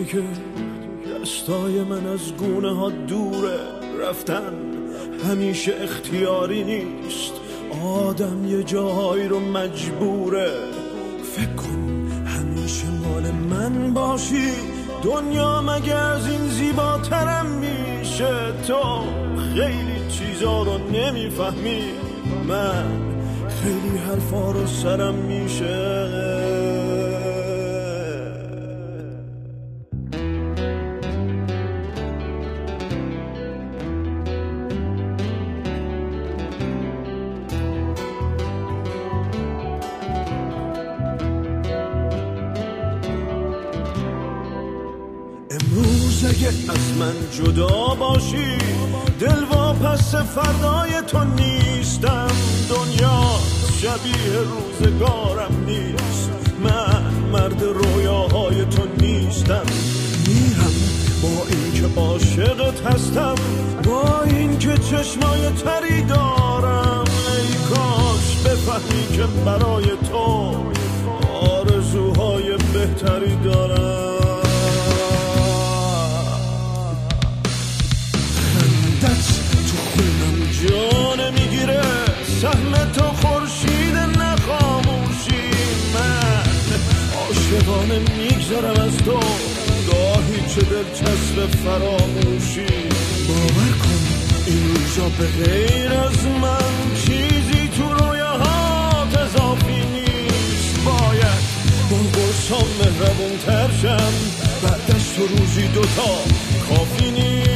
که دستای من از گونه ها دوره، رفتن همیشه اختیاری نیست، آدم یه جاهایی رو مجبوره. فکر کن همیشه مال من باشی، دنیا مگه از این زیباترم میشه؟ تو خیلی چیزا رو نمیفهمی، من خیلی حرفا رو سرم میشه. امروز اگه از من جدا باشی، دل واپس فردای تو نیستم. دنیا شبیه روزگارم نیست، من مرد رویاهای تو نیستم. میرم با اینکه عاشقت هستم، با اینکه چشمای تری دارم. ای کاش بفهمی که برای تو آرزوهای بهتری دارم. جان میگیره سهم تو خورشید نخاموشی، من عاشقانه میگذرم از تو، گاهی چه دلچسب فراموشی. باور کن این روزا به غیر از من چیزی تو رویاهات اضافی نیست. باید با قرصام مهربون تر شم، بعد از تو روزی دوتا کافی نیست.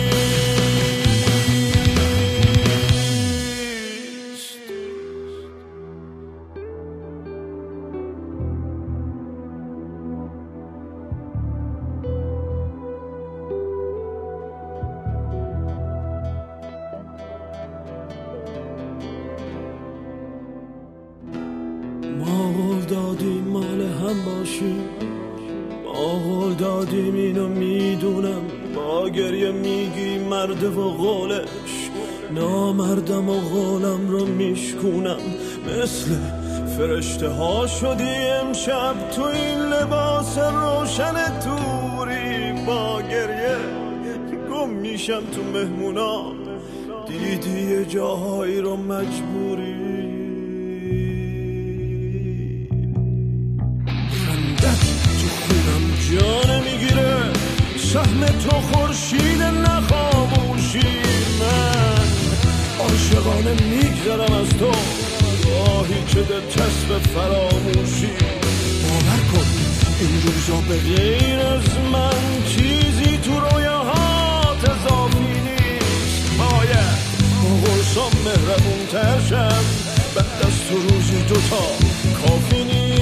ما قول دادیم مال هم باشیم، ما قول دادیم اینو میدونم. با گریه میگی مرده و قولش، نامردم و قولم رو میشکونم. مثل فرشته ها شدی امشب تو این لباس روشن توری. با گریه گم میشم تو مهمونا، دیدی یه جاهایی رو مجبوری. جان میگیره سهم تو خورشید نخاموشی، من عاشقانه میگذرم از تو، گاهی که دلچسب فراموشی. باور کن این روزا به غیر از من چیزی تو رویاهات اضافی نیست. باید با قرصام مهربون تر شم، بعد از تو روزی دوتا کافی نیست.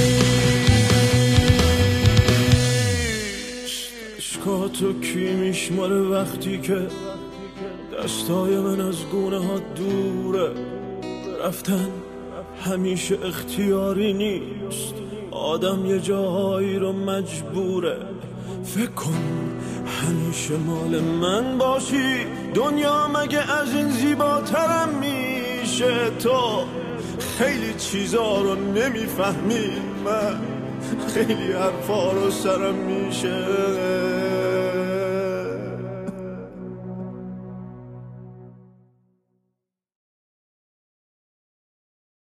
تو کی میشماره وقتی که دستای من از گونه ها دوره، رفتن همیشه اختیاری نیست، آدم یه جاهایی رو مجبوره. فکر کن همیشه مال من باشی، دنیا مگه از این زیباترم میشه؟ تو خیلی چیزا رو نمیفهمی، من خیلی حرفا رو سرم میشه.